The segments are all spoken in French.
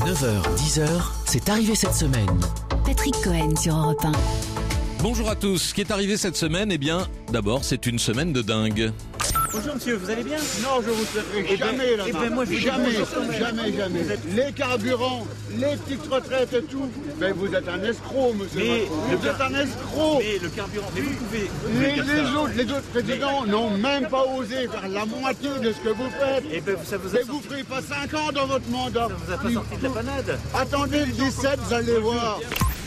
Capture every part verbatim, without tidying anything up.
neuf heures dix, c'est arrivé cette semaine. Patrick Cohen sur Europe un. Bonjour à tous. Ce qui est arrivé cette semaine, eh bien, d'abord, c'est une semaine de dingue. Bonjour monsieur, vous allez bien? Non, je vous souhaiterais jamais là. Eh ben moi, je jamais, vous jamais, jamais. Vous êtes... Les carburants, les petites retraites et tout. Ben vous êtes un escroc, monsieur. Mais Macron. le Vous êtes un escroc. Mais le carburant, mais vous pouvez. Vous pouvez Les, dire les ça. autres, les autres présidents n'ont même pas osé faire la moitié de ce que vous faites. Eh ben ça vous a Mais sorti... vous ferez pas cinq ans dans votre mandat. Ça vous a pas sorti de la panade? Attendez le dix-sept, vous allez voir.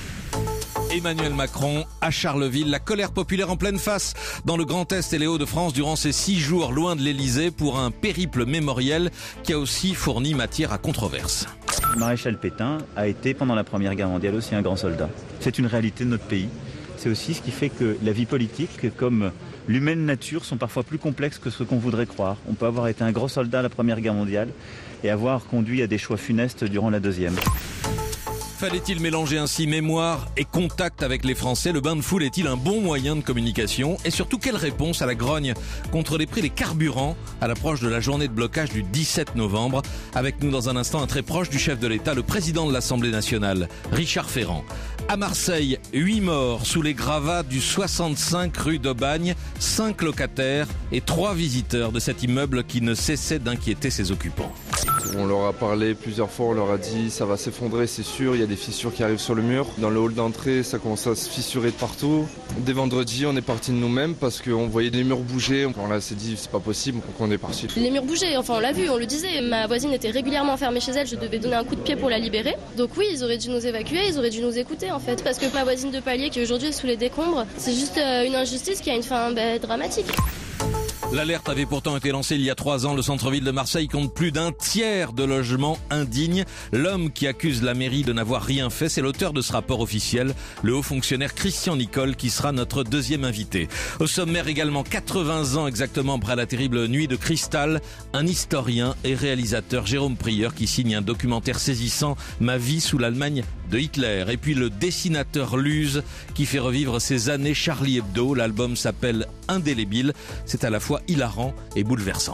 Emmanuel Macron à Charleville, la colère populaire en pleine face dans le Grand Est et les Hauts-de-France durant ces six jours loin de l'Elysée pour un périple mémoriel qui a aussi fourni matière à controverse. Le maréchal Pétain a été pendant la Première Guerre mondiale aussi un grand soldat. C'est une réalité de notre pays. C'est aussi ce qui fait que la vie politique, comme l'humaine nature, sont parfois plus complexes que ce qu'on voudrait croire. On peut avoir été un grand soldat à la Première Guerre mondiale et avoir conduit à des choix funestes durant la Deuxième. Fallait-il mélanger ainsi mémoire et contact avec les Français? Le bain de foule est-il un bon moyen de communication? Et surtout, quelle réponse à la grogne contre les prix des carburants à l'approche de la journée de blocage du dix-sept novembre? Avec nous dans un instant un très proche du chef de l'État, le président de l'Assemblée nationale, Richard Ferrand. À Marseille, huit morts sous les gravats du soixante-cinq rue d'Aubagne, cinq locataires et trois visiteurs de cet immeuble qui ne cessait d'inquiéter ses occupants. On leur a parlé plusieurs fois, on leur a dit ça va s'effondrer, c'est sûr, il y a des fissures qui arrivent sur le mur. Dans le hall d'entrée, ça commence à se fissurer de partout. Dès vendredi, on est parti de nous-mêmes parce qu'on voyait les murs bouger. On là, s'est dit c'est pas possible, donc on est parti. Les murs bougeaient, enfin on l'a vu, on le disait. Ma voisine était régulièrement enfermée chez elle, je devais donner un coup de pied pour la libérer. Donc oui, ils auraient dû nous évacuer, ils auraient dû nous écouter en fait. Parce que ma voisine de palier qui aujourd'hui est sous les décombres, c'est juste une injustice qui a une fin bah, dramatique. L'alerte avait pourtant été lancée il y a trois ans. Le centre-ville de Marseille compte plus d'un tiers de logements indignes. L'homme qui accuse la mairie de n'avoir rien fait, c'est l'auteur de ce rapport officiel, le haut fonctionnaire Christian Nicole, qui sera notre deuxième invité. Au sommaire également, quatre-vingts ans exactement après la terrible nuit de Cristal, un historien et réalisateur, Jérôme Prieur, qui signe un documentaire saisissant, Ma vie sous l'Allemagne de Hitler. Et puis le dessinateur Luz, qui fait revivre ces années Charlie Hebdo. L'album s'appelle Indélébile. C'est à la fois hilarant et bouleversant.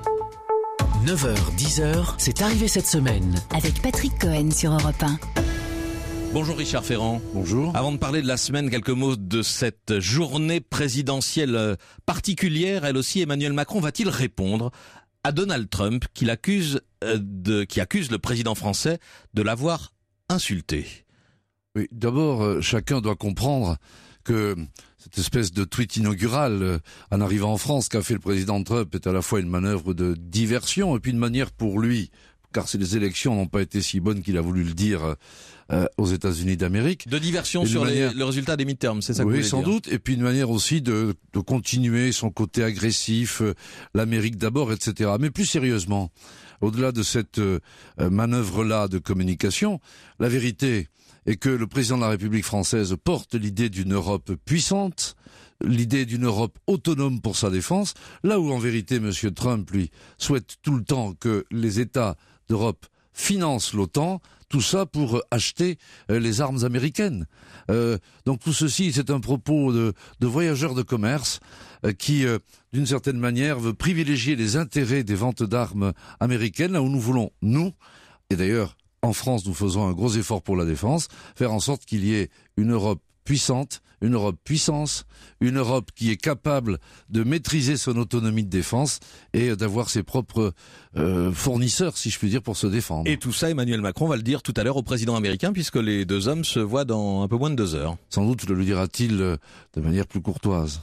neuf heures dix, c'est arrivé cette semaine. Avec Patrick Cohen sur Europe un. Bonjour Richard Ferrand. Bonjour. Avant de parler de la semaine, quelques mots de cette journée présidentielle particulière. Elle aussi, Emmanuel Macron va-t-il répondre à Donald Trump qui l'accuse de, qui accuse le président français de l'avoir insulté? Oui, d'abord, euh, chacun doit comprendre que cette espèce de tweet inaugural euh, en arrivant en France qu'a fait le président Trump est à la fois une manœuvre de diversion et puis une manière pour lui, car les élections n'ont pas été si bonnes qu'il a voulu le dire euh, aux États-Unis d'Amérique. De diversion sur manière... les, le résultat des midterms, c'est ça que oui, vous voulez sans dire. doute, et puis une manière aussi de, de continuer son côté agressif, euh, l'Amérique d'abord, et cetera. Mais plus sérieusement, au-delà de cette euh, manœuvre-là de communication, la vérité est que le président de la République française porte l'idée d'une Europe puissante, l'idée d'une Europe autonome pour sa défense, là où en vérité M. Trump, lui, souhaite tout le temps que les États d'Europe financent l'OTAN, tout ça pour acheter euh, les armes américaines. Euh, donc tout ceci, c'est un propos de, de voyageurs de commerce euh, qui, euh, d'une certaine manière, veut privilégier les intérêts des ventes d'armes américaines, là où nous voulons, nous, et d'ailleurs, en France, nous faisons un gros effort pour la défense, faire en sorte qu'il y ait une Europe puissante, une Europe puissance, une Europe qui est capable de maîtriser son autonomie de défense et d'avoir ses propres euh, fournisseurs, si je puis dire, pour se défendre. Et tout ça, Emmanuel Macron va le dire tout à l'heure au président américain, puisque les deux hommes se voient dans un peu moins de deux heures. Sans doute le dira-t-il euh, de manière plus courtoise.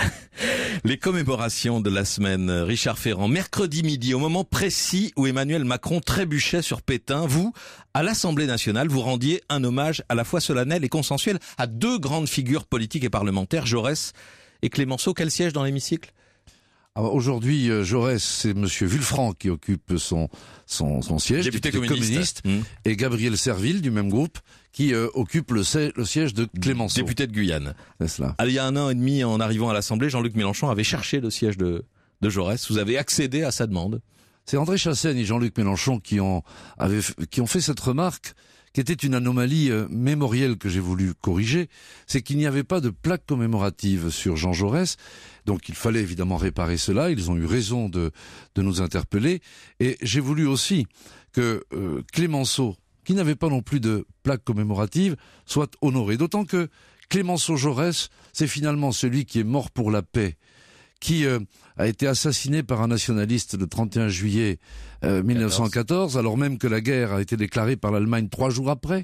Les commémorations de la semaine, Richard Ferrand. Mercredi midi, au moment précis où Emmanuel Macron trébuchait sur Pétain, vous, à l'Assemblée nationale, vous rendiez un hommage à la fois solennel et consensuel à deux grandes figures politiques et parlementaires, Jaurès et Clémenceau. Quel siège dans l'hémicycle? Alors aujourd'hui, euh, Jaurès, c'est Monsieur Vulfranc qui occupe son son, son siège, député, député communiste, communiste mmh. et Gabriel Serville, du même groupe, qui euh, occupe le, le siège de Clémenceau. Député de Guyane. C'est cela. Alors, il y a un an et demi, en arrivant à l'Assemblée, Jean-Luc Mélenchon avait cherché le siège de, de Jaurès. Vous avez accédé à sa demande. C'est André Chassaigne et Jean-Luc Mélenchon qui ont, avaient, qui ont fait cette remarque, qui était une anomalie euh, mémorielle que j'ai voulu corriger, c'est qu'il n'y avait pas de plaque commémorative sur Jean Jaurès, donc il fallait évidemment réparer cela, ils ont eu raison de, de nous interpeller, et j'ai voulu aussi que euh, Clémenceau qui n'avait pas non plus de plaque commémorative, soit honoré. D'autant que Clémenceau Jaurès, c'est finalement celui qui est mort pour la paix, qui euh, a été assassiné par un nationaliste le trente et un juillet euh, mille neuf cent quatorze, alors même que la guerre a été déclarée par l'Allemagne trois jours après.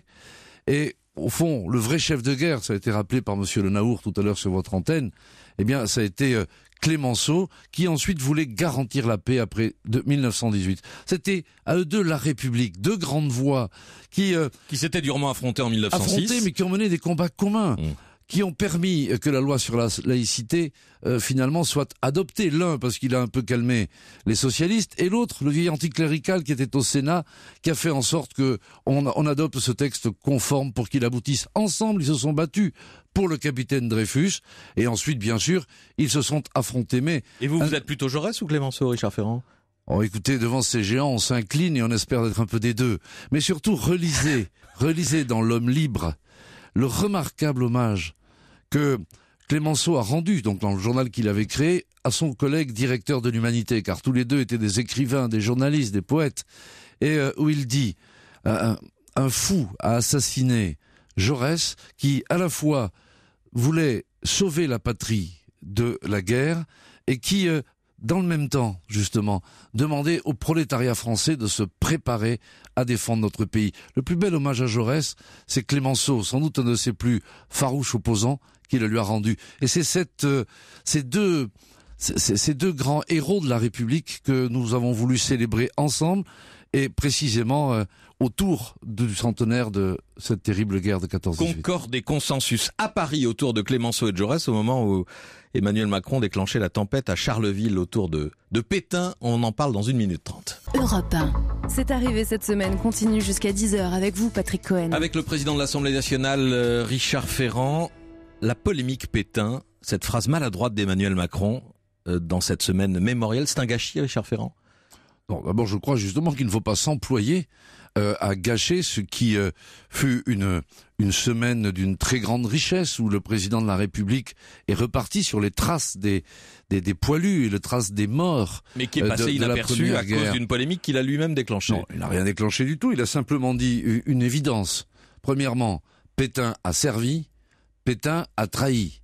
Et au fond, le vrai chef de guerre, ça a été rappelé par monsieur Le Naour tout à l'heure sur votre antenne, eh bien, ça a été euh, Clémenceau, qui ensuite voulait garantir la paix après de mille neuf cent dix-huit. C'était à eux deux la République, deux grandes voix qui euh, qui s'étaient durement affrontés en mille neuf cent six. Affrontés, mais qui ont mené des combats communs. Mmh. Qui ont permis que la loi sur la laïcité, euh, finalement, soit adoptée. L'un, parce qu'il a un peu calmé les socialistes, et l'autre, le vieil anticlérical qui était au Sénat, qui a fait en sorte que on, on adopte ce texte conforme pour qu'il aboutisse. Ensemble, ils se sont battus pour le capitaine Dreyfus, et ensuite, bien sûr, ils se sont affrontés. Mais et vous, un... vous êtes plutôt Jaurès ou Clémenceau, Richard Ferrand? Oh, écoutez, devant ces géants, on s'incline et on espère d'être un peu des deux. Mais surtout, relisez, relisez dans L'Homme libre le remarquable hommage que Clémenceau a rendu, donc dans le journal qu'il avait créé, à son collègue directeur de l'Humanité, car tous les deux étaient des écrivains, des journalistes, des poètes, et euh, où il dit euh, un, un fou a assassiné Jaurès, qui à la fois voulait sauver la patrie de la guerre, et qui, euh, dans le même temps, justement, demandait au prolétariat français de se préparer à défendre notre pays. Le plus bel hommage à Jaurès, c'est Clémenceau, sans doute un de ses plus farouches opposants, qui le lui a rendu. Et c'est cette, euh, ces deux, ces, ces deux grands héros de la République que nous avons voulu célébrer ensemble, et précisément euh, autour du centenaire de cette terrible guerre de quatorze dix-huit. Concorde et consensus à Paris autour de Clémenceau et de Jaurès au moment où Emmanuel Macron déclenchait la tempête à Charleville autour de, de Pétain. On en parle dans une minute trente. Europe un. C'est arrivé cette semaine, continue jusqu'à dix heures avec vous, Patrick Cohen. Avec le président de l'Assemblée nationale, euh, Richard Ferrand, la polémique Pétain, cette phrase maladroite d'Emmanuel Macron euh, dans cette semaine mémorielle, c'est un gâchis, Richard Ferrand? Non, d'abord, je crois justement qu'il ne faut pas s'employer euh, à gâcher ce qui euh, fut une une semaine d'une très grande richesse, où le président de la République est reparti sur les traces des des, des poilus et les traces des morts. Mais qui est passé euh, de, inaperçu de à cause d'une polémique qu'il a lui-même déclenchée. Non, il n'a rien déclenché du tout. Il a simplement dit une évidence. Premièrement, Pétain a servi, Pétain a trahi.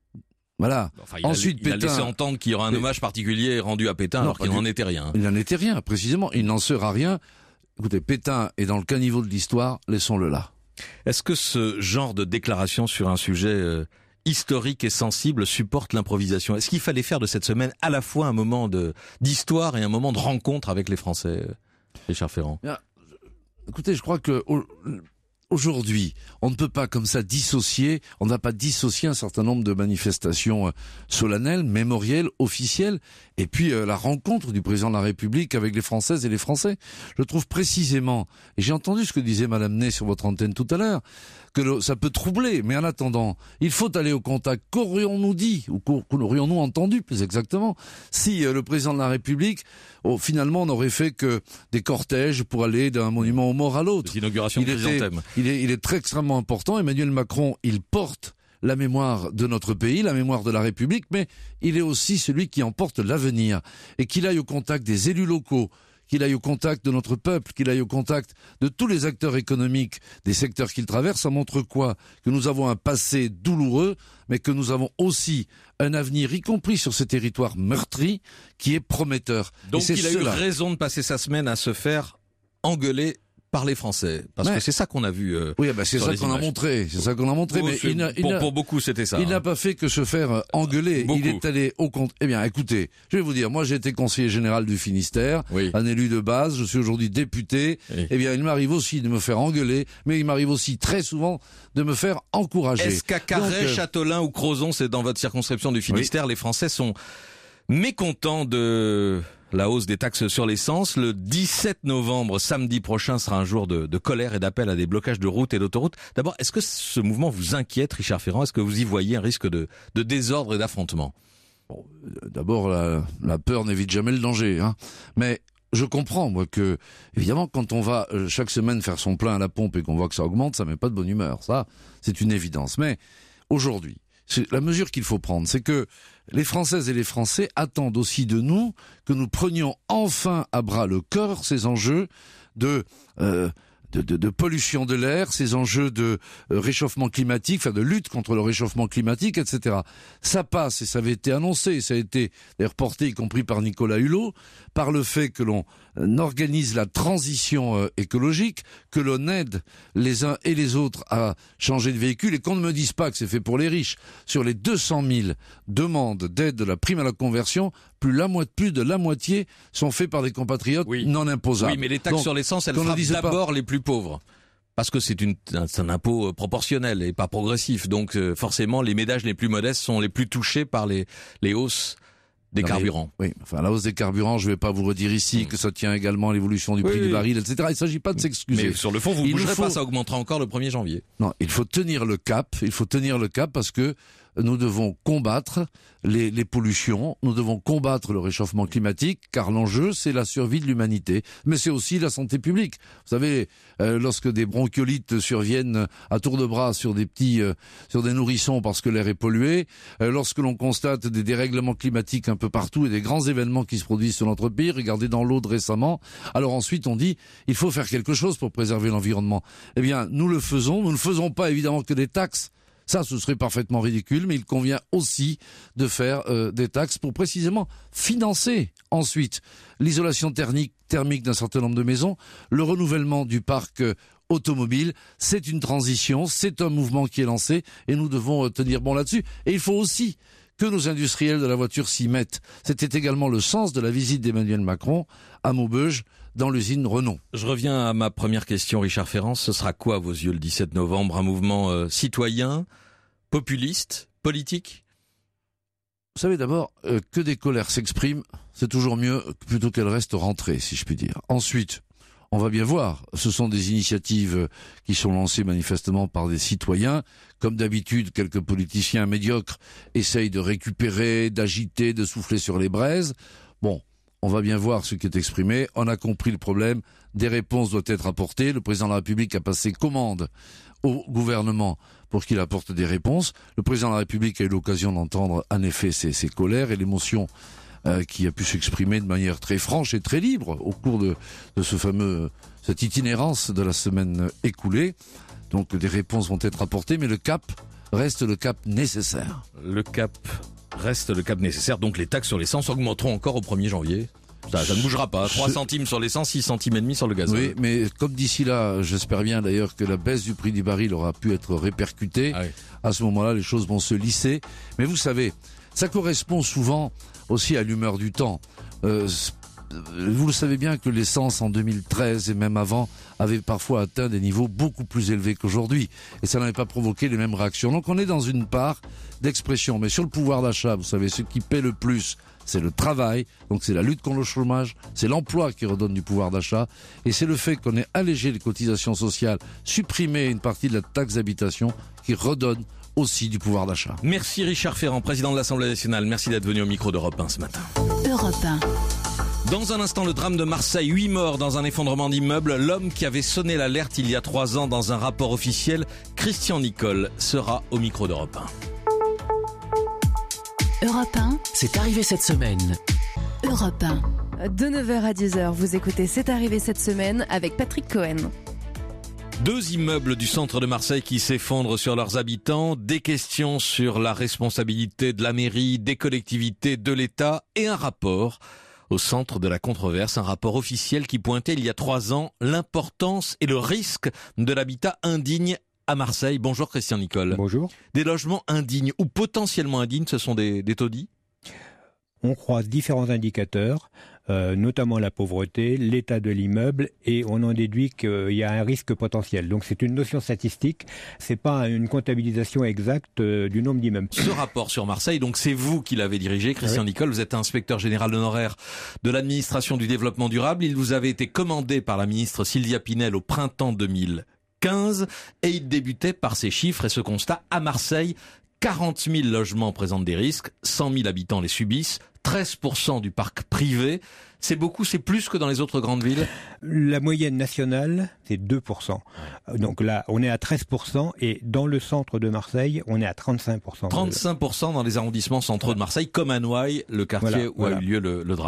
Voilà. Enfin, il Ensuite, a, il Pétain... a laissé entendre qu'il y aurait un hommage particulier rendu à Pétain, non, alors qu'il n'en était rien. Il n'en était rien, précisément. Il n'en sera rien. Écoutez, Pétain est dans le caniveau de l'histoire, laissons-le là. Est-ce que ce genre de déclaration sur un sujet euh, historique et sensible supporte l'improvisation? Est-ce qu'il fallait faire de cette semaine à la fois un moment de d'histoire et un moment de rencontre avec les Français, Richard Ferrand? Bien, écoutez, je crois que... Aujourd'hui, on ne peut pas comme ça dissocier, on n'a pas dissocié un certain nombre de manifestations euh, solennelles, mémorielles, officielles, et puis euh, la rencontre du président de la République avec les Françaises et les Français. Je trouve précisément, et j'ai entendu ce que disait Madame Ney sur votre antenne tout à l'heure, que le, ça peut troubler, mais en attendant, il faut aller au contact. Qu'aurions-nous dit, ou qu'aurions-nous entendu plus exactement, si euh, le président de la République, oh, finalement, n'aurait fait que des cortèges pour aller d'un monument aux morts à l'autre. L'inauguration de Chrysanthème. Il est, il est très extrêmement important. Emmanuel Macron, il porte la mémoire de notre pays, la mémoire de la République, mais il est aussi celui qui en porte l'avenir. Et qu'il aille au contact des élus locaux, qu'il aille au contact de notre peuple, qu'il aille au contact de tous les acteurs économiques des secteurs qu'il traverse, ça montre quoi? Que nous avons un passé douloureux, mais que nous avons aussi un avenir, y compris sur ces territoires meurtris, qui est prometteur. Donc il a cela. eu raison de passer sa semaine à se faire engueuler par les Français, parce ouais. que c'est ça qu'on a vu. Euh, oui, bah c'est ça qu'on images. a montré, c'est ça qu'on a montré. Oh, mais il n'a, il pour, n'a, pour beaucoup, c'était ça. Il hein. n'a pas fait que se faire euh, engueuler. Beaucoup. Il est allé au compte. Eh bien, écoutez, je vais vous dire, moi j'ai été conseiller général du Finistère, oui. un élu de base. Je suis aujourd'hui député. Oui. Eh bien, il m'arrive aussi de me faire engueuler, mais il m'arrive aussi très souvent de me faire encourager. Est-ce qu'à Carhaix, Donc, euh... Châtelain ou Crozon, c'est dans votre circonscription du Finistère, oui. les Français sont mécontents de la hausse des taxes sur l'essence? Le dix-sept novembre, samedi prochain, sera un jour de, de colère et d'appel à des blocages de routes et d'autoroutes. D'abord, est-ce que ce mouvement vous inquiète, Richard Ferrand? Est-ce que vous y voyez un risque de, de désordre et d'affrontement? Bon, d'abord, la, la peur n'évite jamais le danger, hein. Mais je comprends, moi, que, évidemment, quand on va euh, chaque semaine faire son plein à la pompe et qu'on voit que ça augmente, ça met pas de bonne humeur. Ça, c'est une évidence. Mais aujourd'hui, c'est la mesure qu'il faut prendre, c'est que les Françaises et les Français attendent aussi de nous que nous prenions enfin à bras le corps ces enjeux de euh, de, de, de pollution de l'air, ces enjeux de euh, réchauffement climatique, enfin de lutte contre le réchauffement climatique, et cetera. Ça passe, et ça avait été annoncé, ça a été d'ailleurs porté, y compris par Nicolas Hulot, par le fait que l'on euh, organise la transition euh, écologique, que l'on aide les uns et les autres à changer de véhicule, et qu'on ne me dise pas que c'est fait pour les riches. Sur les deux cent mille demandes d'aide de la prime à la conversion, plus, la mo- plus de la moitié sont faits par des compatriotes oui. non imposables. Oui, mais les taxes Donc, sur l'essence, elles qu'on ne frappent dise d'abord pas... les plus pauvres. Parce que c'est, une, c'est un impôt euh, proportionnel et pas progressif. Donc euh, forcément, les ménages les plus modestes sont les plus touchés par les, les hausses des non, carburants. Mais, oui, enfin la hausse des carburants, je ne vais pas vous redire ici mmh. que ça tient également à l'évolution du oui, prix oui. du baril, et cetera. Il ne s'agit pas de s'excuser. Mais sur le fond, vous ne bougerez faut... pas, ça augmentera encore le premier janvier. Non, il faut tenir le cap, il faut tenir le cap parce que nous devons combattre les, les pollutions, nous devons combattre le réchauffement climatique, car l'enjeu, c'est la survie de l'humanité, mais c'est aussi la santé publique. Vous savez, euh, lorsque des bronchiolites surviennent à tour de bras sur des petits, euh, sur des nourrissons parce que l'air est pollué, euh, lorsque l'on constate des dérèglements climatiques un peu partout et des grands événements qui se produisent sur notre pays, regardez dans l'Aude récemment, alors ensuite on dit, il faut faire quelque chose pour préserver l'environnement. Eh bien, nous le faisons, nous ne faisons pas évidemment que des taxes. Ça, ce serait parfaitement ridicule, mais il convient aussi de faire euh, des taxes pour précisément financer ensuite l'isolation thermique, thermique d'un certain nombre de maisons, le renouvellement du parc euh, automobile. C'est une transition, c'est un mouvement qui est lancé et nous devons euh, tenir bon là-dessus. Et il faut aussi que nos industriels de la voiture s'y mettent. C'était également le sens de la visite d'Emmanuel Macron à Maubeuge, dans l'usine Renault. Je reviens à ma première question, Richard Ferrand. Ce sera quoi, à vos yeux, le dix-sept novembre? Un mouvement euh, citoyen, populiste, politique? Vous savez, d'abord, euh, que des colères s'expriment, c'est toujours mieux plutôt qu'elles restent rentrées, si je puis dire. Ensuite, on va bien voir, ce sont des initiatives qui sont lancées manifestement par des citoyens. Comme d'habitude, quelques politiciens médiocres essayent de récupérer, d'agiter, de souffler sur les braises. Bon, on va bien voir ce qui est exprimé. On a compris le problème. Des réponses doivent être apportées. Le président de la République a passé commande au gouvernement pour qu'il apporte des réponses. Le président de la République a eu l'occasion d'entendre en effet ses, ses colères et l'émotion euh, qui a pu s'exprimer de manière très franche et très libre au cours de, de ce fameux, cette itinérance de la semaine écoulée. Donc des réponses vont être apportées, mais le cap reste le cap nécessaire. Le cap reste le cap nécessaire, donc les taxes sur l'essence augmenteront encore au premier janvier. Ça, ça ne bougera pas. trois Je... centimes sur l'essence, six centimes et demi sur le gazole. Oui, mais comme d'ici là, j'espère bien d'ailleurs que la baisse du prix du baril aura pu être répercutée. Ah oui. À ce moment-là, les choses vont se lisser. Mais vous savez, ça correspond souvent aussi à l'humeur du temps. Euh, vous le savez bien que l'essence en deux mille treize et même avant avait parfois atteint des niveaux beaucoup plus élevés qu'aujourd'hui. Et ça n'avait pas provoqué les mêmes réactions. Donc on est dans une part d'expression. Mais sur le pouvoir d'achat, vous savez, ce qui paie le plus, c'est le travail, donc c'est la lutte contre le chômage, c'est l'emploi qui redonne du pouvoir d'achat, et c'est le fait qu'on ait allégé les cotisations sociales, supprimé une partie de la taxe d'habitation qui redonne aussi du pouvoir d'achat. Merci Richard Ferrand, président de l'Assemblée nationale. Merci d'être venu au micro d'Europe un ce matin. Europe un. Dans un instant, le drame de Marseille, huit morts dans un effondrement d'immeuble. L'homme qui avait sonné l'alerte il y a trois ans dans un rapport officiel, Christian Nicole, sera au micro d'Europe un. Europe un, c'est arrivé cette semaine. Europe un. De neuf heures à dix heures, vous écoutez C'est arrivé cette semaine avec Patrick Cohen. Deux immeubles du centre de Marseille qui s'effondrent sur leurs habitants, des questions sur la responsabilité de la mairie, des collectivités, de l'État et un rapport au centre de la controverse, un rapport officiel qui pointait il y a trois ans l'importance et le risque de l'habitat indigne à Marseille. Bonjour Christian Nicole. Bonjour. Des logements indignes ou potentiellement indignes, ce sont des, des taudis ? On croise différents indicateurs, euh, notamment la pauvreté, l'état de l'immeuble, et on en déduit qu'il y a un risque potentiel. Donc c'est une notion statistique, c'est pas une comptabilisation exacte euh, du nombre d'immeubles. Ce rapport sur Marseille, donc c'est vous qui l'avez dirigé, Christian oui. Nicole, vous êtes inspecteur général honoraire de l'administration du développement durable. Il vous avait été commandé par la ministre Sylvia Pinel au printemps deux mille quinze et il débutait par ces chiffres et ce constat à Marseille. quarante mille logements présentent des risques, cent mille habitants les subissent, treize pour cent du parc privé. C'est beaucoup, c'est plus que dans les autres grandes villes ? La moyenne nationale, c'est deux pour cent. Donc là, on est à treize pour cent et dans le centre de Marseille, on est à trente-cinq pour cent. trente-cinq pour cent dans les arrondissements centraux de Marseille, comme à Noailles, le quartier voilà, où voilà. a eu lieu le, le drame. Voilà.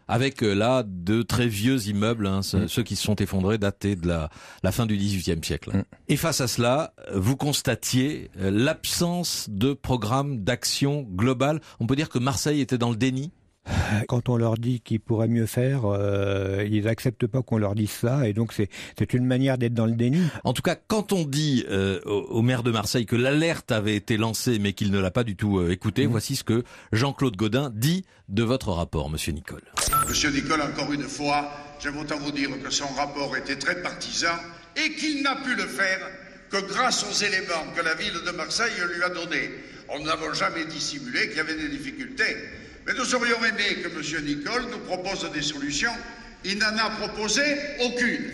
Avec euh, là de très vieux immeubles, hein, mmh. ceux qui se sont effondrés, datés de la, la fin du dix-huitième siècle. Mmh. Et face à cela, vous constatiez euh, l'absence de programme d'action globale. On peut dire que Marseille était dans le déni. Quand on leur dit qu'ils pourraient mieux faire, euh, ils n'acceptent pas qu'on leur dise ça, et donc c'est, c'est une manière d'être dans le déni. En tout cas, quand on dit euh, au, au maire de Marseille que l'alerte avait été lancée mais qu'il ne l'a pas du tout euh, écouté, mmh. voici ce que Jean-Claude Gaudin dit de votre rapport, Monsieur Nicole. Monsieur Nicole, encore une fois, j'aime autant vous dire que son rapport était très partisan et qu'il n'a pu le faire que grâce aux éléments que la ville de Marseille lui a donnés. On n'avons jamais dissimulé qu'il y avait des difficultés. Mais nous aurions aimé que M. Nicole nous propose des solutions. Il n'en a proposé aucune.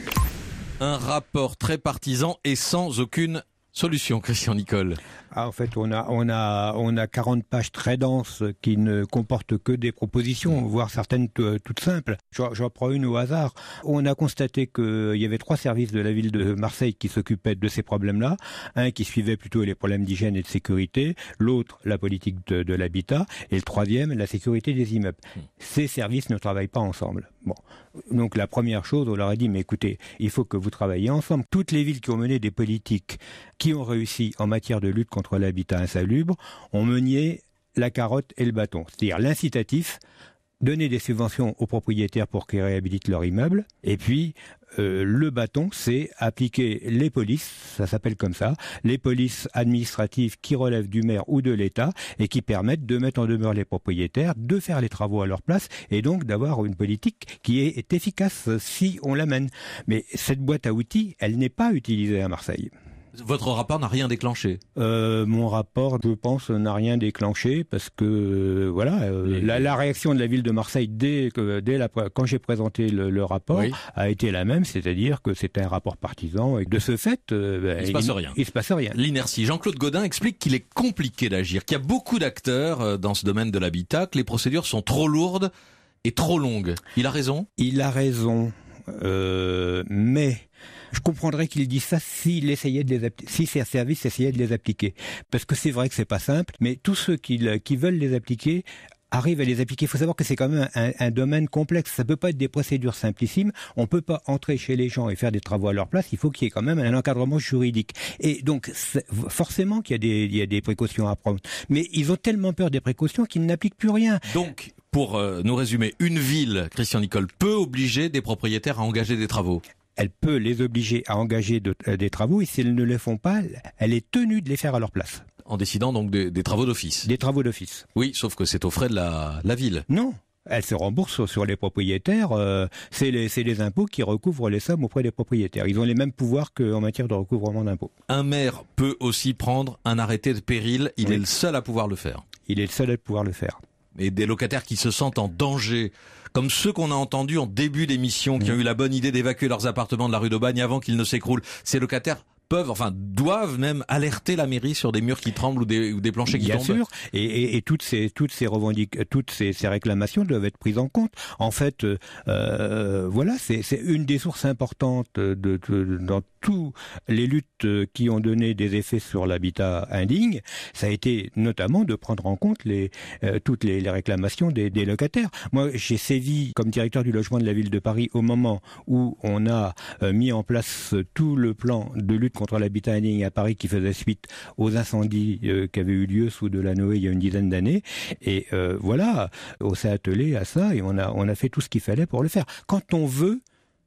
Un rapport très partisan et sans aucune solution, Christian Nicole. Ah, en fait, on a, on a, on a quarante pages très denses qui ne comportent que des propositions, voire certaines t- toutes simples. J'en, j'en prends une au hasard. On a constaté qu'il y avait trois services de la ville de Marseille qui s'occupaient de ces problèmes-là. Un qui suivait plutôt les problèmes d'hygiène et de sécurité, l'autre la politique de, de l'habitat, et le troisième la sécurité des immeubles. Ces services ne travaillent pas ensemble. Bon. Donc la première chose, on leur a dit, mais écoutez, il faut que vous travailliez ensemble. Toutes les villes qui ont mené des politiques qui ont réussi en matière de lutte contre l'habitat insalubre ont mené la carotte et le bâton. C'est-à-dire l'incitatif, donner des subventions aux propriétaires pour qu'ils réhabilitent leur immeuble, et puis euh, le bâton, c'est appliquer les polices, ça s'appelle comme ça, les polices administratives qui relèvent du maire ou de l'État et qui permettent de mettre en demeure les propriétaires, de faire les travaux à leur place et donc d'avoir une politique qui est, est efficace si on l'amène. Mais cette boîte à outils, elle n'est pas utilisée à Marseille. Votre rapport n'a rien déclenché. Euh, mon rapport, je pense, n'a rien déclenché parce que euh, voilà, euh, la, la réaction de la ville de Marseille dès que dès la quand j'ai présenté le, le rapport oui. a été la même, c'est-à-dire que c'était un rapport partisan et que de ce fait, euh, ben, il se passe il, rien. Il se passe rien. L'inertie. Jean-Claude Gaudin explique qu'il est compliqué d'agir, qu'il y a beaucoup d'acteurs dans ce domaine de l'habitat, que les procédures sont trop lourdes et trop longues. Il a raison. Il a raison, euh, mais je comprendrais qu'il dise ça s'il essayait de les appliquer, si ces services essayaient de les appliquer. Parce que c'est vrai que c'est pas simple, mais tous ceux qui, qui veulent les appliquer arrivent à les appliquer. Il faut savoir que c'est quand même un, un domaine complexe. Ça peut pas être des procédures simplissimes. On peut pas entrer chez les gens et faire des travaux à leur place. Il faut qu'il y ait quand même un encadrement juridique. Et donc, forcément qu'il y a des, il y a des précautions à prendre. Mais ils ont tellement peur des précautions qu'ils n'appliquent plus rien. Donc, pour euh, nous résumer, une ville, Christian Nicole, peut obliger des propriétaires à engager des travaux. Elle peut les obliger à engager de, euh, des travaux et si elles ne le font pas, elle est tenue de les faire à leur place. En décidant donc des, des travaux d'office. Des travaux d'office. Oui, sauf que c'est aux frais de la, la ville. Non. Elle se rembourse sur, sur les propriétaires. Euh, c'est, les, c'est les impôts qui recouvrent les sommes auprès des propriétaires. Ils ont les mêmes pouvoirs qu'en matière de recouvrement d'impôts. Un maire peut aussi prendre un arrêté de péril. Il oui. est le seul à pouvoir le faire. Il est le seul à pouvoir le faire. Et des locataires qui se sentent en danger, comme ceux qu'on a entendus en début d'émission, qui mmh. ont eu la bonne idée d'évacuer leurs appartements de la rue d'Aubagne avant qu'ils ne s'écroulent. Ces locataires peuvent, enfin, doivent même alerter la mairie sur des murs qui tremblent ou des, ou des planchers qui Bien tombent. Bien sûr, et, et, et toutes ces toutes ces revendications, toutes ces, ces réclamations doivent être prises en compte. En fait, euh, voilà, c'est, c'est une des sources importantes de, de, dans tous les luttes qui ont donné des effets sur l'habitat indigne. Ça a été notamment de prendre en compte les euh, toutes les, les réclamations des, des locataires. Moi, j'ai sévi comme directeur du logement de la ville de Paris au moment où on a euh, mis en place tout le plan de lutte contre l'habitat indigne à Paris qui faisait suite aux incendies euh, qui avaient eu lieu sous Delanoë il y a une dizaine d'années. Et euh, voilà, on s'est attelé à ça et on a, on a fait tout ce qu'il fallait pour le faire. Quand on veut,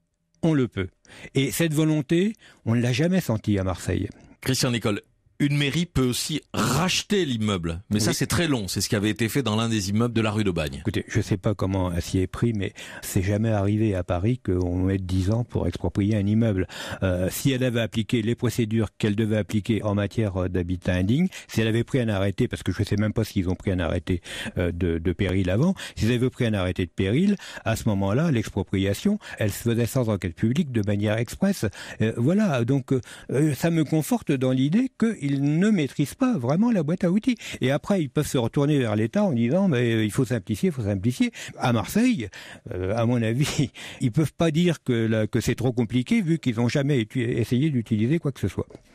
on le peut. Et cette volonté, on ne l'a jamais sentie à Marseille. Christian Nicole, une mairie peut aussi racheter l'immeuble. Mais oui. ça, c'est très long. C'est ce qui avait été fait dans l'un des immeubles de la rue d'Aubagne. Écoutez, je ne sais pas comment elle s'y est pris, mais c'est jamais arrivé à Paris qu'on mette dix ans pour exproprier un immeuble. Euh, si elle avait appliqué les procédures qu'elle devait appliquer en matière d'habitat indigne, si elle avait pris un arrêté, parce que je ne sais même pas s'ils ont pris un arrêté euh, de, de péril avant, s'ils avaient pris un arrêté de péril, à ce moment-là, l'expropriation, elle se faisait sans enquête publique, de manière express. Euh, voilà, donc euh, ça me conforte dans l'idée qu'il ils ne maîtrisent pas vraiment la boîte à outils. Et après, ils peuvent se retourner vers l'État en disant mais il faut simplifier, il faut simplifier. À Marseille, euh, à mon avis, ils peuvent pas dire que, la, que c'est trop compliqué vu qu'ils n'ont jamais étu- essayé d'utiliser quoi que ce soit.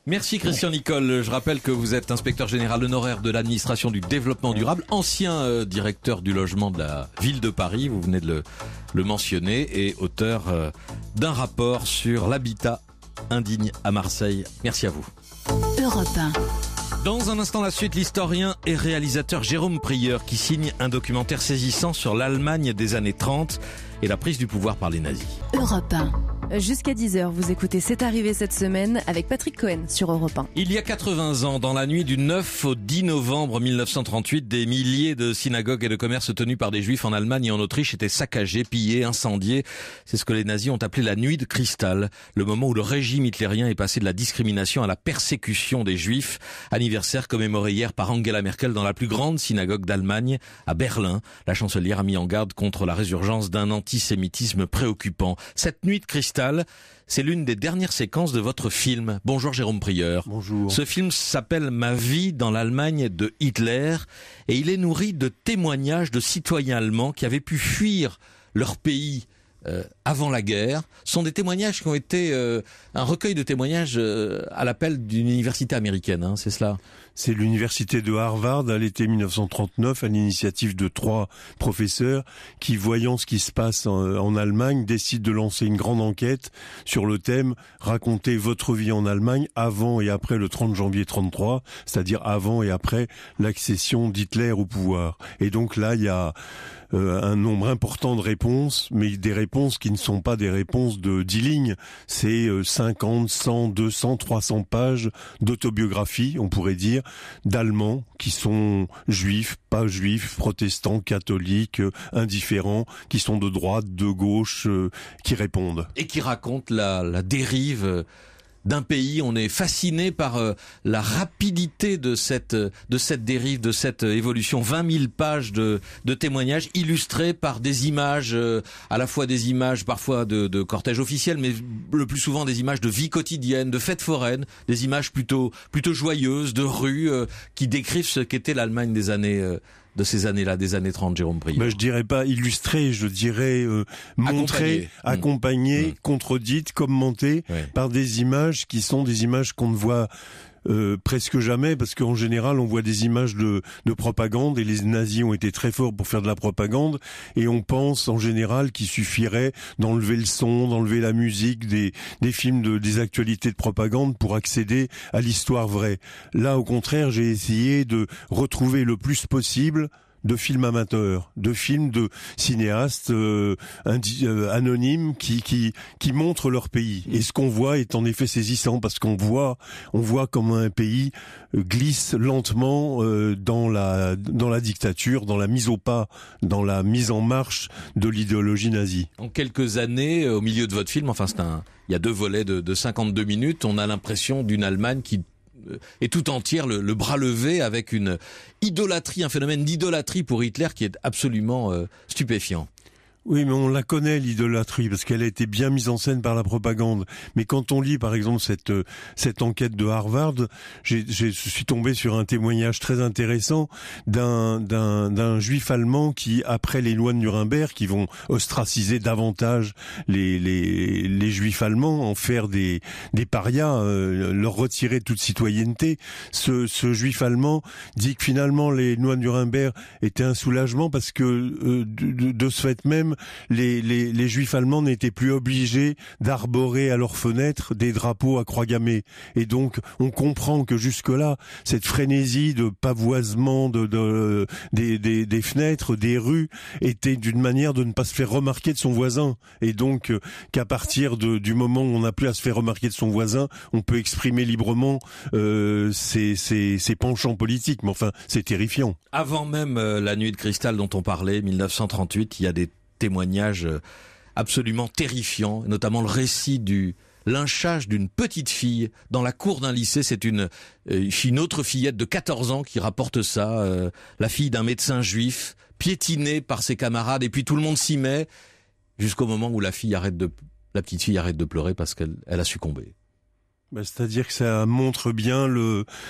Merci Christian Nicole. Je rappelle que vous êtes inspecteur général honoraire de l'administration du développement durable, ancien euh, directeur du logement de la ville de Paris, vous venez de le, le mentionner, et auteur euh, d'un rapport sur l'habitat indigne à Marseille. Merci à vous. Europe un. Dans un instant, la suite, l'historien et réalisateur Jérôme Prieur qui signe un documentaire saisissant sur l'Allemagne des années trente et la prise du pouvoir par les nazis. Europe un. Jusqu'à dix heures, vous écoutez C'est arrivé cette semaine avec Patrick Cohen sur Europe un. Il y a quatre-vingts ans, dans la nuit du neuf au dix novembre mille neuf cent trente-huit, des milliers de synagogues et de commerces tenus par des juifs en Allemagne et en Autriche étaient saccagés, pillés, incendiés. C'est ce que les nazis ont appelé la nuit de cristal, le moment où le régime hitlérien est passé de la discrimination à la persécution des juifs. Anniversaire commémoré hier par Angela Merkel dans la plus grande synagogue d'Allemagne, à Berlin. La chancelière a mis en garde contre la résurgence d'un antisémitisme préoccupant. Cette nuit de cristal, c'est l'une des dernières séquences de votre film. Bonjour Jérôme Prieur. Bonjour. Ce film s'appelle Ma vie dans l'Allemagne de Hitler et il est nourri de témoignages de citoyens allemands qui avaient pu fuir leur pays Euh, avant la guerre. Ce sont des témoignages qui ont été euh, un recueil de témoignages euh, à l'appel d'une université américaine, hein, c'est cela? C'est l'université de Harvard à l'été mille neuf cent trente-neuf, à l'initiative de trois professeurs qui, voyant ce qui se passe en, en Allemagne, décident de lancer une grande enquête sur le thème « Racontez votre vie en Allemagne avant et après le trente janvier trente-trois », c'est-à-dire avant et après l'accession d'Hitler au pouvoir. Et donc là, il y a euh, un nombre important de réponses, mais des réponses qui ne sont pas des réponses de dix lignes. C'est euh, cinquante, cent, deux cents, trois cents pages d'autobiographie, on pourrait dire, d'Allemands qui sont juifs, pas juifs, protestants, catholiques, euh, indifférents, qui sont de droite, de gauche, euh, qui répondent. Et qui racontent la, la dérive euh, d'un pays. On est fasciné par euh, la rapidité de cette de cette dérive, de cette évolution. vingt mille pages de, de témoignages illustrés par des images, euh, à la fois des images parfois de, de cortèges officiels, mais le plus souvent des images de vie quotidienne, de fêtes foraines, des images plutôt plutôt joyeuses, de rues, euh, qui décrivent ce qu'était l'Allemagne des années euh, de ces années-là, des années trente, Jérôme Prieur. Ben, je dirais pas illustré, je dirais euh, montré, accompagné, mmh. contredite, commenté ouais. par des images qui sont des images qu'on ne voit Euh, presque jamais, parce qu'en général on voit des images de, de propagande, et les nazis ont été très forts pour faire de la propagande, et on pense en général qu'il suffirait d'enlever le son, d'enlever la musique des, des films, de, des actualités de propagande pour accéder à l'histoire vraie. Là au contraire, j'ai essayé de retrouver le plus possible de films amateurs, de films de cinéastes euh, indi- euh, anonymes qui qui qui montrent leur pays. Et ce qu'on voit est en effet saisissant, parce qu'on voit on voit comment un pays glisse lentement euh, dans la dans la dictature, dans la mise au pas, dans la mise en marche de l'idéologie nazie. En quelques années, au milieu de votre film, enfin c'est un, il y a deux volets de, de cinquante-deux minutes, on a l'impression d'une Allemagne qui et tout entière, le, le bras levé, avec une idolâtrie, un phénomène d'idolâtrie pour Hitler qui est absolument euh, stupéfiant. Oui, mais on la connaît, l'idolâtrie, parce qu'elle a été bien mise en scène par la propagande. Mais quand on lit, par exemple, cette cette enquête de Harvard, j'ai, j'ai, je suis tombé sur un témoignage très intéressant d'un d'un d'un juif allemand qui, après les lois de Nuremberg, qui vont ostraciser davantage les les les juifs allemands, en faire des des parias, euh, leur retirer toute citoyenneté. Ce ce juif allemand dit que finalement les lois de Nuremberg étaient un soulagement, parce que euh, de, de, de ce fait même, Les, les, les juifs allemands n'étaient plus obligés d'arborer à leurs fenêtres des drapeaux à croix gammée. Et donc, on comprend que jusque-là, cette frénésie de pavoisement de, de, des, des, des fenêtres, des rues, était d'une manière de ne pas se faire remarquer de son voisin. Et donc, euh, qu'à partir de, du moment où on n'a plus à se faire remarquer de son voisin, on peut exprimer librement euh, ses, ses, ses penchants politiques. Mais enfin, c'est terrifiant. Avant même euh, la nuit de cristal dont on parlait, mille neuf cent trente-huit, il y a des témoignages absolument terrifiants, notamment le récit du lynchage d'une petite fille dans la cour d'un lycée. C'est une, une autre fillette de quatorze ans qui rapporte ça, euh, la fille d'un médecin juif, piétinée par ses camarades, et puis tout le monde s'y met, jusqu'au moment où la fille arrête de, la petite fille arrête de pleurer parce qu'elle elle a succombé. Bah, c'est-à-dire que ça montre bien le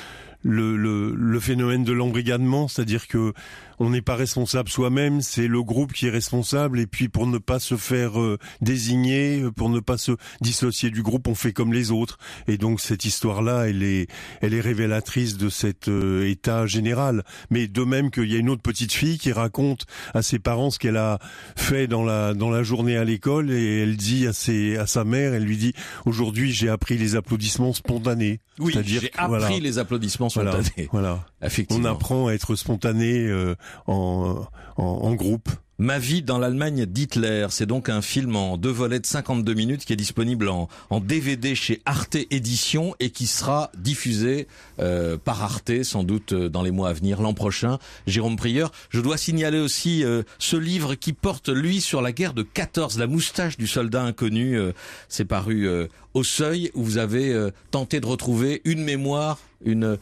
le, le, le phénomène de l'embrigadement, c'est-à-dire que on n'est pas responsable soi-même, c'est le groupe qui est responsable, et puis pour ne pas se faire euh, désigner, pour ne pas se dissocier du groupe, on fait comme les autres. Et donc cette histoire-là, elle est, elle est révélatrice de cet euh, état général. Mais de même qu'il y a une autre petite fille qui raconte à ses parents ce qu'elle a fait dans la dans la journée à l'école, et elle dit à ses à sa mère, elle lui dit aujourd'hui j'ai appris les applaudissements spontanés. Oui, C'est-à-dire j'ai que, appris voilà, les applaudissements voilà, spontanés. voilà. Effectivement. On apprend à être spontané euh, en, en, en groupe. Ma vie dans l'Allemagne d'Hitler, c'est donc un film en deux volets de cinquante-deux minutes qui est disponible en, en D V D chez Arte Édition et qui sera diffusé euh, par Arte sans doute dans les mois à venir, l'an prochain. Jérôme Prieur, je dois signaler aussi euh, ce livre qui porte, lui, sur la guerre de quatorze, La moustache du soldat inconnu. Euh, c'est paru euh, au Seuil, où vous avez euh, tenté de retrouver une mémoire, une...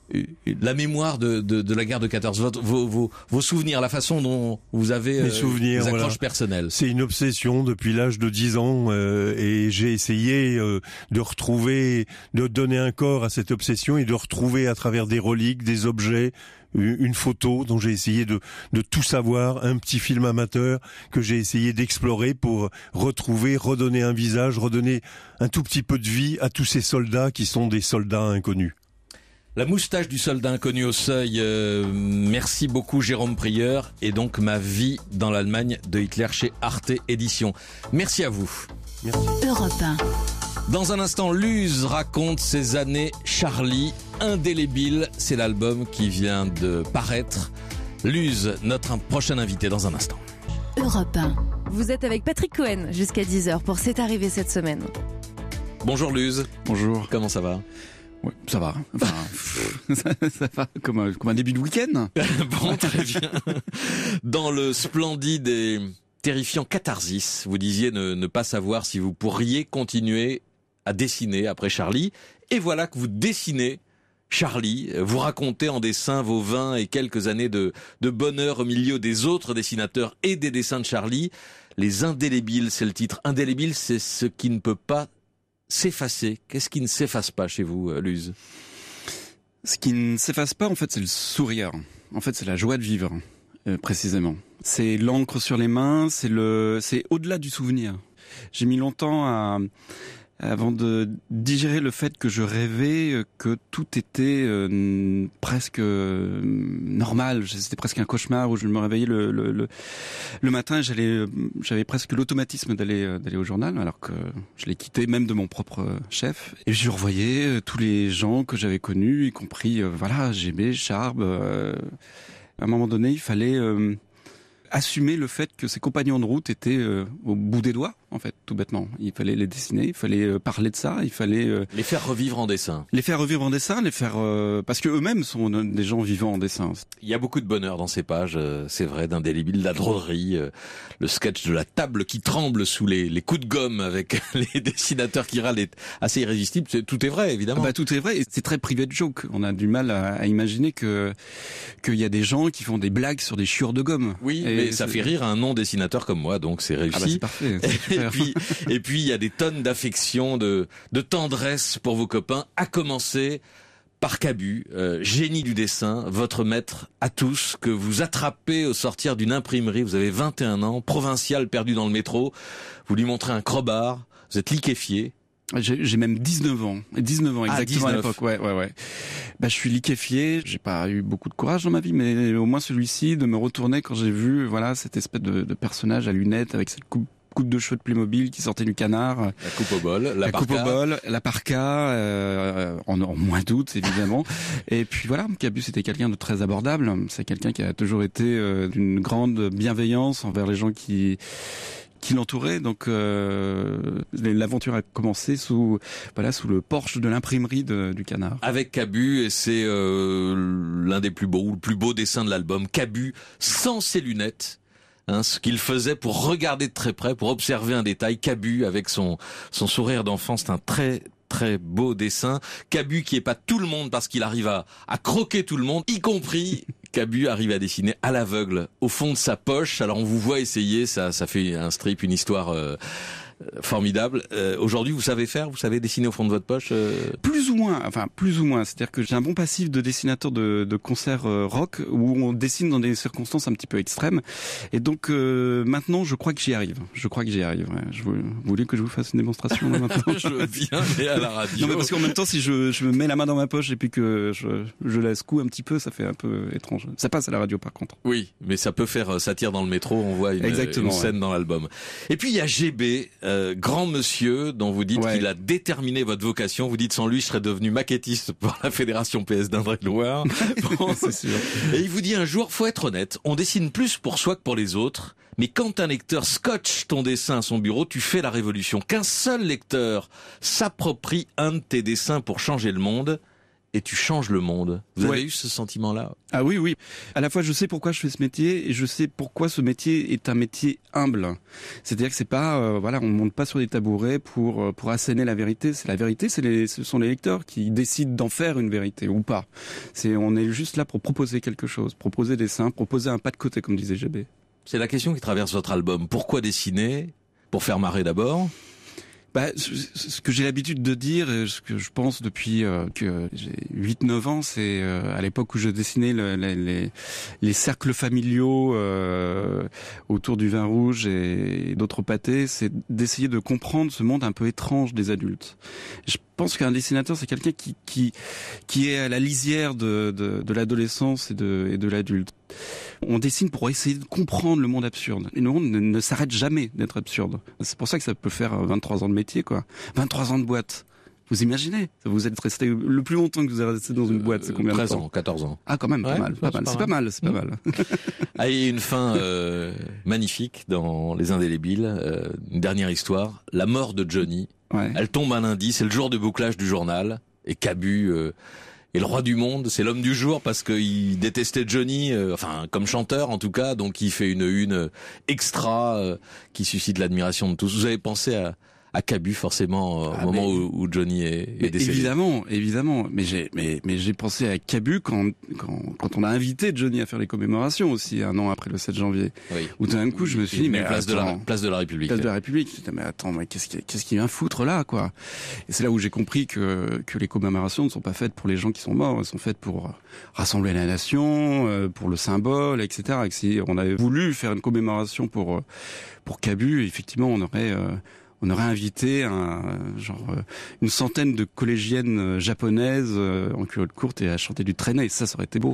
la mémoire de, de, de la guerre de quatorze, votre, vos, vos, vos souvenirs, la façon dont vous avez Mes euh, souvenirs, des accroches voilà. personnelles. C'est une obsession depuis l'âge de dix ans euh, et j'ai essayé euh, de retrouver, de donner un corps à cette obsession et de retrouver à travers des reliques, des objets, une photo dont j'ai essayé de, de tout savoir, un petit film amateur que j'ai essayé d'explorer pour retrouver, redonner un visage, redonner un tout petit peu de vie à tous ces soldats qui sont des soldats inconnus. La moustache du soldat inconnu au Seuil, euh, merci beaucoup Jérôme Prieur, et donc Ma vie dans l'Allemagne de Hitler chez Arte Édition. Merci à vous. Merci. Europe un. Dans un instant, Luz raconte ses années Charlie, indélébile, c'est l'album qui vient de paraître. Luz, notre prochain invité dans un instant. Europe un. Vous êtes avec Patrick Cohen jusqu'à dix heures pour C'est arrivé cette semaine. Bonjour Luz. Bonjour. Comment ça va? Ouais, ça va. Enfin, ça, ça va comme un, comme un début de week-end. Bon, très bien. Dans le splendide et terrifiant Catharsis, vous disiez ne, ne pas savoir si vous pourriez continuer à dessiner après Charlie. Et voilà que vous dessinez Charlie. Vous racontez en dessin vos vingt et quelques années de, de bonheur au milieu des autres dessinateurs et des dessins de Charlie. Les indélébiles, c'est le titre. Indélébile, c'est ce qui ne peut pas s'effacer. Qu'est-ce qui ne s'efface pas chez vous, Luz? Ce qui ne s'efface pas, en fait, c'est le sourire. En fait, c'est la joie de vivre, euh, précisément. C'est l'encre sur les mains, c'est le, c'est au-delà du souvenir. J'ai mis longtemps à, avant de digérer le fait que je rêvais que tout était euh, presque euh, normal. C'était presque un cauchemar où je me réveillais le le le, le matin, j'allais, j'avais presque l'automatisme d'aller d'aller au journal, alors que je l'ai quitté même de mon propre chef. Et je revoyais tous les gens que j'avais connus, y compris euh, voilà, G B, Charb. Euh, à un moment donné, il fallait euh, assumer le fait que ses compagnons de route étaient euh, au bout des doigts, en fait, tout bêtement. Il fallait les dessiner, il fallait euh, parler de ça, il fallait euh, les faire revivre en dessin. Les faire revivre en dessin, les faire euh, parce que eux-mêmes sont des gens vivants en dessin. Il y a beaucoup de bonheur dans ces pages, euh, c'est vrai, d'indélébile, de la drôlerie, euh, le sketch de la table qui tremble sous les, les coups de gomme avec les dessinateurs qui râlent est assez irrésistible. C'est, tout est vrai, évidemment. Ah bah tout est vrai, et c'est très private joke. On a du mal à, à imaginer que qu'il y a des gens qui font des blagues sur des chiures de gomme. Oui, et mais ça fait rire un non-dessinateur comme moi, donc c'est réussi. Ah bah c'est parfait. C'est et puis, et puis il y a des tonnes d'affection, de, de tendresse pour vos copains, à commencer par Cabu, euh, génie du dessin, votre maître à tous, que vous attrapez au sortir d'une imprimerie. Vous avez vingt et un ans, provincial perdu dans le métro. Vous lui montrez un crowbar, vous êtes liquéfié. J'ai, j'ai même dix-neuf ans, dix-neuf ans exactement ah, à l'époque. Ouais, ouais, ouais. Bah, je suis liquéfié. J'ai pas eu beaucoup de courage dans ma vie, mais au moins celui-ci de me retourner quand j'ai vu, voilà, cette espèce de, de personnage à lunettes avec cette coupe. coupe de cheveux de Playmobil qui sortait du canard. La coupe au bol, la, la parka. coupe au bol, la parka, euh, en, en moins d'août évidemment. Et puis voilà, Cabu c'était quelqu'un de très abordable. C'est quelqu'un qui a toujours été euh, d'une grande bienveillance envers les gens qui qui l'entouraient. Donc euh, l'aventure a commencé sous voilà sous le porche de l'imprimerie de, du canard. Avec Cabu, et c'est euh, l'un des plus beaux ou le plus beau dessin de l'album. Cabu sans ses lunettes. Hein, ce qu'il faisait pour regarder de très près, pour observer un détail. Cabu avec son son sourire d'enfant, c'est un très très beau dessin. Cabu qui est pas tout le monde parce qu'il arrive à à croquer tout le monde, y compris Cabu arrive à dessiner à l'aveugle au fond de sa poche. Alors on vous voit essayer, ça ça fait un strip, une histoire euh, Formidable. Euh, aujourd'hui, vous savez faire, vous savez dessiner au fond de votre poche euh... Plus ou moins, enfin plus ou moins. C'est-à-dire que j'ai un bon passif de dessinateur de, de concerts euh, rock où on dessine dans des circonstances un petit peu extrêmes. Et donc euh, maintenant, je crois que j'y arrive. Je crois que j'y arrive. Ouais. Je vous, vous voulez que je vous fasse une démonstration là, maintenant? Je veux bien, mais à la radio. Non, mais parce qu'en même temps, si je, je me mets la main dans ma poche et puis que je, je la secoue un petit peu, ça fait un peu étrange. Ça passe à la radio par contre. Oui, mais ça peut faire satire dans le métro. On voit une, une scène ouais. dans l'album. Et puis il y a G B, euh, grand monsieur. Monsieur, dont vous dites ouais. qu'il a déterminé votre vocation. Vous dites sans lui, je serais devenu maquettiste pour la fédération P S d'Indre-et-Loire. Bon, c'est sûr. Et il vous dit un jour, faut être honnête, on dessine plus pour soi que pour les autres. Mais quand un lecteur scotche ton dessin à son bureau, tu fais la révolution. Qu'un seul lecteur s'approprie un de tes dessins pour changer le monde. Et tu changes le monde. Vous ouais. avez eu ce sentiment-là? Ah oui, oui. À la fois, je sais pourquoi je fais ce métier et je sais pourquoi ce métier est un métier humble. C'est-à-dire que c'est pas, euh, voilà, on monte pas sur des tabourets pour euh, pour asséner la vérité. C'est la vérité, c'est les, ce sont les lecteurs qui décident d'en faire une vérité ou pas. C'est, on est juste là pour proposer quelque chose, proposer des dessins, proposer un pas de côté, comme disait G B. C'est la question qui traverse votre album. Pourquoi dessiner? Pour faire marrer d'abord? Bah, ce que j'ai l'habitude de dire, ce que je pense depuis euh, que j'ai huit neuf ans, c'est euh, à l'époque où je dessinais le, les, les, les cercles familiaux euh, autour du vin rouge et d'autres pâtés, c'est d'essayer de comprendre ce monde un peu étrange des adultes. Je pense qu'un dessinateur, c'est quelqu'un qui, qui, qui est à la lisière de, de, de l'adolescence et de, et de l'adulte. On dessine pour essayer de comprendre le monde absurde. Et le monde ne, ne s'arrête jamais d'être absurde. C'est pour ça que ça peut faire vingt-trois ans de métier, quoi. vingt-trois ans de boîte. Vous imaginez? Vous êtes resté le plus longtemps que vous êtes resté dans une boîte, c'est combien de temps? treize ans, quatorze ans. Ah, quand même, pas ouais, mal, pas mal. C'est pas mal, c'est pas mal. Ah, il y a une fin euh, magnifique dans Les Indélébiles. Euh, une dernière histoire. La mort de Johnny. Ouais. Elle tombe un lundi, c'est le jour de bouclage du journal. Et Cabu euh, est le roi du monde, c'est l'homme du jour parce qu'il détestait Johnny, euh, enfin comme chanteur en tout cas, donc il fait une une extra euh, qui suscite l'admiration de tous. Vous avez pensé à à Cabu forcément au ah moment mais, où, où Johnny est, est décédé. Évidemment, évidemment. Mais j'ai, mais, mais j'ai pensé à Cabu quand, quand, quand on a invité Johnny à faire les commémorations aussi un an après le sept janvier. Oui. Où d'un coup je me suis dit mais place attends, de la place de la République. Place de la République. Je me mais attends, mais qu'est-ce qu'il qu'est-ce qu'il vient foutre là quoi? Et c'est là où j'ai compris que que les commémorations ne sont pas faites pour les gens qui sont morts, elles sont faites pour rassembler la nation, pour le symbole, et cetera. Et que si on avait voulu faire une commémoration pour pour Cabu, effectivement, on aurait euh, on aurait invité un, genre une centaine de collégiennes japonaises en culotte courte et à chanter du traîner. Ça, ça aurait été beau.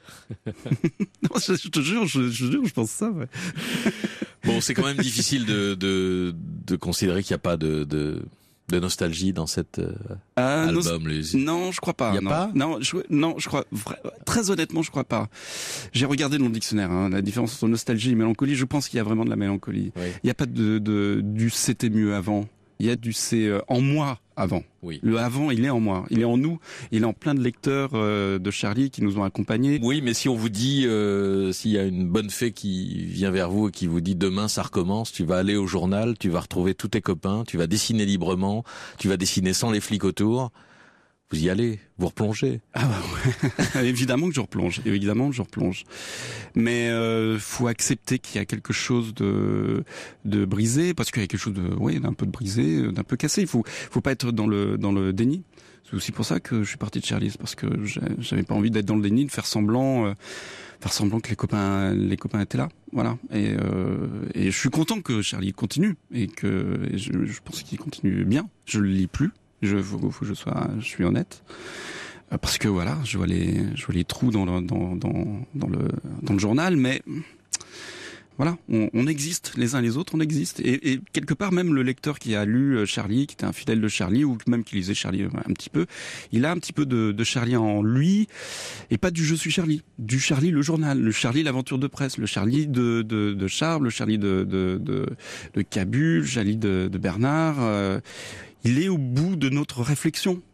Non, je, je te jure, je, je jure, je pense ça. Ouais. Bon, c'est quand même difficile de de, de considérer qu'il n'y a pas de, de de nostalgie dans cet euh, euh, album. Non, les... non, je crois pas. Il y a non. pas Non, je, non, je crois vra... très honnêtement, je crois pas. J'ai regardé dans le dictionnaire hein, la différence entre nostalgie et mélancolie. Je pense qu'il y a vraiment de la mélancolie. Oui. Il n'y a pas de, de du c'était mieux avant. Il y a du c'est euh, en moi avant. Oui. Le avant, il est en moi, il est en nous, il est en plein de lecteurs euh, de Charlie qui nous ont accompagnés. Oui, mais si on vous dit, euh, s'il y a une bonne fée qui vient vers vous et qui vous dit demain ça recommence, tu vas aller au journal, tu vas retrouver tous tes copains, tu vas dessiner librement, tu vas dessiner sans les flics autour. Vous y allez, vous replongez. Ah bah ouais. Évidemment que je replonge, évidemment que je replonge. Mais euh, faut accepter qu'il y a quelque chose de de brisé, parce qu'il y a quelque chose de, oui, d'un peu de brisé, d'un peu cassé. Il faut faut pas être dans le dans le déni. C'est aussi pour ça que je suis parti de Charlie, parce que j'avais pas envie d'être dans le déni, de faire semblant, euh, faire semblant que les copains les copains étaient là. Voilà. Et euh, et je suis content que Charlie continue et que et je, je pense qu'il continue bien. Je le lis plus. Je faut, faut que je sois, je suis honnête, parce que voilà, je vois les, je vois les trous dans le, dans, dans, dans le, dans le journal, mais voilà, on, on existe les uns les autres, on existe, et, et quelque part même le lecteur qui a lu Charlie, qui était un fidèle de Charlie, ou même qui lisait Charlie un petit peu, il a un petit peu de, de Charlie en lui, et pas du je suis Charlie, du Charlie le journal, le Charlie l'aventure de presse, le Charlie de, de, de Charles, le Charlie de, de, de, de Cabu, le Charlie de, de Bernard. Euh, Il est au bout de notre réflexion.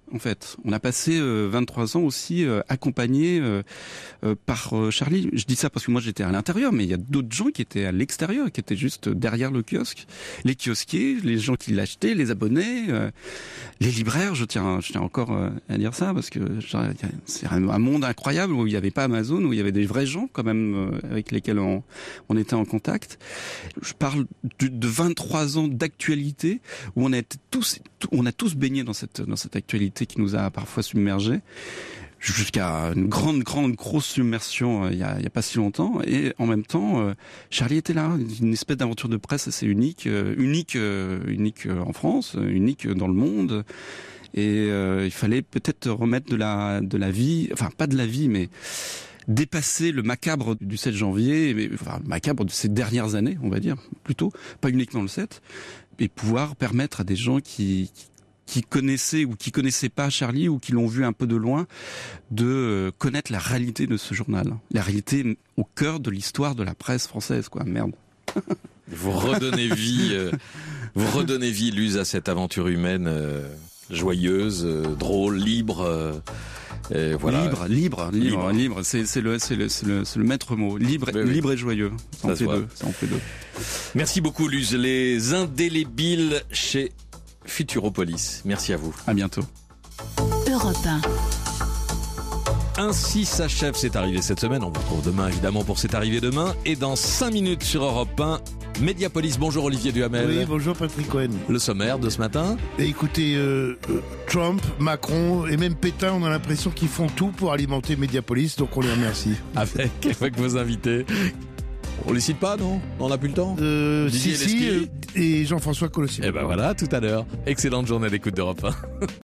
en fait. On a passé euh, vingt-trois ans aussi euh, accompagnés euh, euh, par euh, Charlie. Je dis ça parce que moi j'étais à l'intérieur, mais il y a d'autres gens qui étaient à l'extérieur, qui étaient juste derrière le kiosque. Les kiosquiers, les gens qui l'achetaient, les abonnés, euh, les libraires. Je tiens, je tiens encore euh, à dire ça parce que c'est un monde incroyable où il n'y avait pas Amazon, où il y avait des vrais gens quand même euh, avec lesquels on, on était en contact. Je parle de, de vingt-trois ans d'actualité où on a été tous, on a tous baigné dans cette dans cette actualité qui nous a parfois submergés, jusqu'à une grande grande grosse submersion euh, il y a il y a pas si longtemps. Et en même temps, euh, Charlie était là, une espèce d'aventure de presse assez unique, euh, unique, euh, unique en France, unique dans le monde. Et euh, il fallait peut-être remettre de la de la vie, enfin pas de la vie, mais dépasser le macabre du sept janvier, mais, enfin macabre de ces dernières années, on va dire, plutôt, pas uniquement le sept, et pouvoir permettre à des gens qui, qui qui connaissaient ou qui connaissaient pas Charlie ou qui l'ont vu un peu de loin, de connaître la réalité de ce journal, la réalité au cœur de l'histoire de la presse française, quoi. Merde. Vous redonnez vie, euh, vous redonnez vie, Luz, à cette aventure humaine euh, joyeuse, euh, drôle, libre. Euh, et voilà. Libre, libre, libre, libre. libre. C'est, c'est le, c'est le, c'est le, c'est le maître mot. Libre, oui, oui. libre et joyeux. Ça en fait deux. Ça en fait deux. Merci beaucoup, Luz. Les indélébiles chez Futuropolis. Merci à vous. À bientôt. Europe un. Ainsi s'achève C'est arrivé cette semaine. On vous retrouve demain évidemment pour C'est arrivé demain. Et dans cinq minutes sur Europe un, Mediapolis. Bonjour Olivier Duhamel. Oui, bonjour Patrick Cohen. Le sommaire de ce matin. Et écoutez, euh, Trump, Macron et même Pétain, on a l'impression qu'ils font tout pour alimenter Mediapolis, donc on les remercie. Avec, avec vos invités. On les cite pas, non? On n'a plus le temps? Euh, si, si, euh, et Jean-François Colossier. Et ben voilà, tout à l'heure. Excellente journée d'écoute d'Europe un.